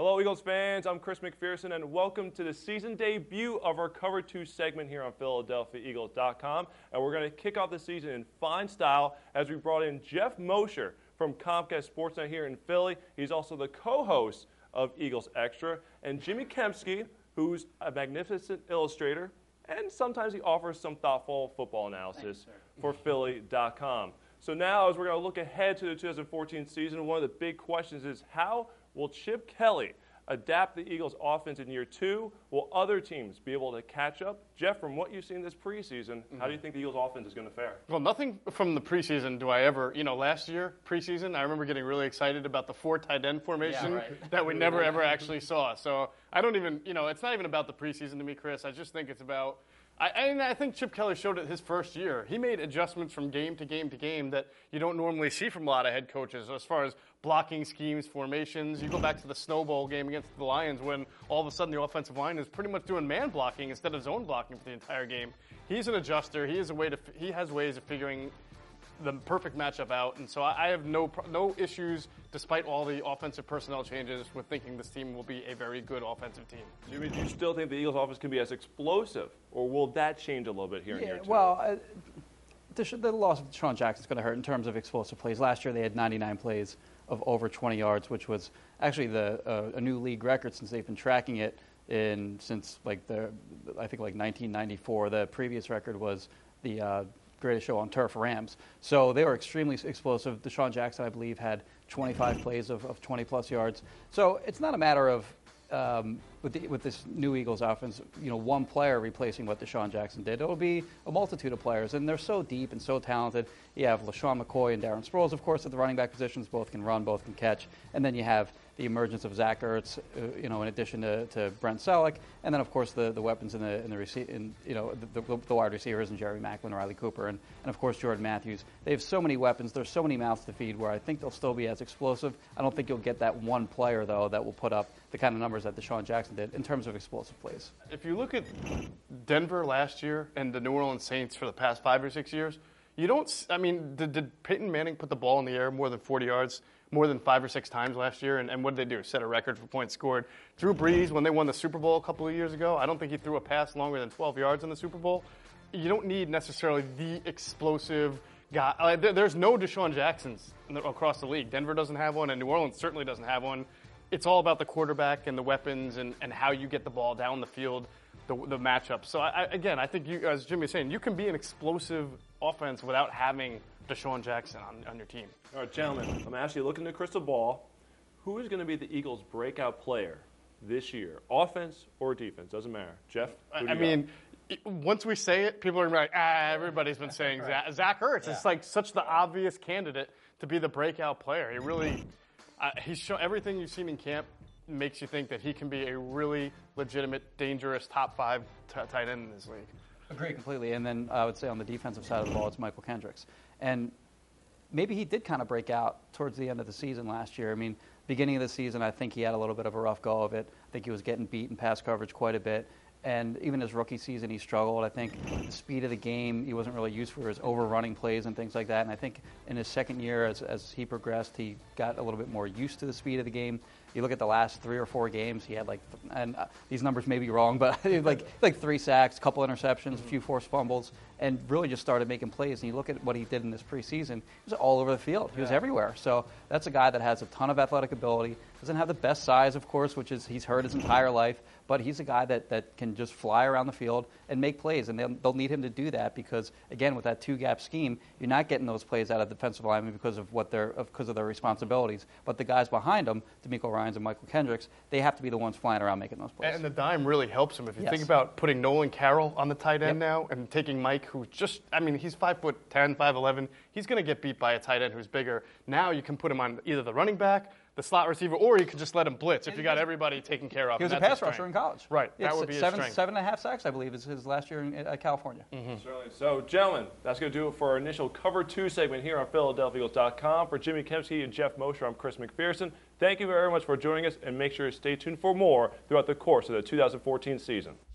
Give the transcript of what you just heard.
Hello, Eagles fans. I'm Chris McPherson, and welcome to the season debut of our Cover 2 segment here on PhiladelphiaEagles.com. And we're going to kick off the season in fine style as we brought in Jeff Mosher from Comcast Sportsnet here in Philly. He's also the co-host of Eagles Extra. And Jimmy Kempski, who's a magnificent illustrator, and sometimes he offers some thoughtful football analysis for Philly.com. So now, as we're going to look ahead to the 2014 season, one of the big questions is how will Chip Kelly adapt the Eagles' offense in year two? Will other teams be able to catch up? Jeff, from what you've seen this preseason, how do you think the Eagles' offense is going to fare? Well, nothing from the preseason do I ever, last year, preseason, I remember getting really excited about the 4 tight end formation that we never, ever actually saw. So I don't even, it's not even about the preseason to me, Chris. I just think it's about I think Chip Kelly showed it his first year. He made adjustments from game to game to game that you don't normally see from a lot of head coaches as far as blocking schemes, formations. You go back to the Snow Bowl game against the Lions when all of a sudden the offensive line is pretty much doing man blocking instead of zone blocking for the entire game. He's an adjuster. He has ways of figuring the perfect matchup out, and so I have no issues, despite all the offensive personnel changes, with thinking this team will be a very good offensive team. Jimmy, do you still think the Eagles' offense can be as explosive, or will that change a little bit here in year two? Well, the loss of DeSean Jackson is going to hurt in terms of explosive plays. Last year they had 99 plays of over 20 yards, which was actually a new league record since they've been tracking it since I think 1994. The previous record was the Greatest Show on Turf Rams. So they were extremely explosive. DeSean Jackson, I believe, had 25 plays of 20-plus yards. So it's not a matter of, with this new Eagles offense, one player replacing what DeSean Jackson did. It'll be a multitude of players, and they're so deep and so talented. You have LaShawn McCoy and Darren Sproles, of course, at the running back positions. Both can run, both can catch. And then you have the emergence of Zach Ertz, in addition to Brent Selleck, and then of course the weapons in the wide receivers and Jerry Maclin, Riley Cooper, and of course Jordan Matthews. They have so many weapons. There's so many mouths to feed. Where I think they'll still be as explosive. I don't think you'll get that one player though that will put up the kind of numbers that DeSean Jackson did in terms of explosive plays. If you look at Denver last year and the New Orleans Saints for the past 5 or 6 years, did Peyton Manning put the ball in the air more than 40 yards? More than 5 or 6 times last year, and what did they do? Set a record for points scored. Drew Brees, when they won the Super Bowl a couple of years ago, I don't think he threw a pass longer than 12 yards in the Super Bowl. You don't need necessarily the explosive guy. There's no DeSean Jacksons across the league. Denver doesn't have one, and New Orleans certainly doesn't have one. It's all about the quarterback and the weapons and how you get the ball down the field, the matchup. So, I think, as Jimmy was saying, you can be an explosive offense without having DeSean Jackson on your team. All right, gentlemen, I'm asking you, looking at the crystal ball, who is going to be the Eagles' breakout player this year? Offense or defense? Doesn't matter. Jeff? Once we say it, people are going to be like, everybody's been saying Zach Ertz. Yeah. It's like such the obvious candidate to be the breakout player. He really, he's shown everything you've seen in camp makes you think that he can be a really legitimate, dangerous top 5 tight end in this league. Agree completely. And then I would say on the defensive side of the ball, it's Michael Kendricks. And maybe he did kind of break out towards the end of the season last year. Beginning of the season, I think he had a little bit of a rough go of it. I think he was getting beat in pass coverage quite a bit. And even his rookie season, he struggled. I think the speed of the game, he wasn't really used for his overrunning plays and things like that. And I think in his second year, as he progressed, he got a little bit more used to the speed of the game. You look at the last 3 or 4 games, he had these numbers may be wrong, but like 3 sacks, a couple interceptions, a few forced fumbles, and really just started making plays. And you look at what he did in this preseason, he was all over the field. He was everywhere. So that's a guy that has a ton of athletic ability. Doesn't have the best size, of course, which is he's hurt his entire life, but he's a guy that can just fly around the field and make plays. And they'll need him to do that because, again, with that 2-gap scheme, you're not getting those plays out of defensive linemen because of their responsibilities. But the guys behind them, DeMeco Ryans and Michael Kendricks, they have to be the ones flying around making those plays. And the dime really helps him. If you think about putting Nolan Carroll on the tight end now and taking Mike, who's just, he's 5'10", 5'11". He's going to get beat by a tight end who's bigger. Now you can put him on either the running back, the slot receiver, or you could just let him blitz if you got everybody taken care of. He was a pass rusher in college. Right. That would be his strength. 7.5 sacks, I believe, is his last year in California. Mm-hmm. Certainly. So, gentlemen, that's going to do it for our initial Cover 2 segment here on PhiladelphiaEagles.com. For Jimmy Kempski and Jeff Mosher, I'm Chris McPherson. Thank you very much for joining us, and make sure to stay tuned for more throughout the course of the 2014 season.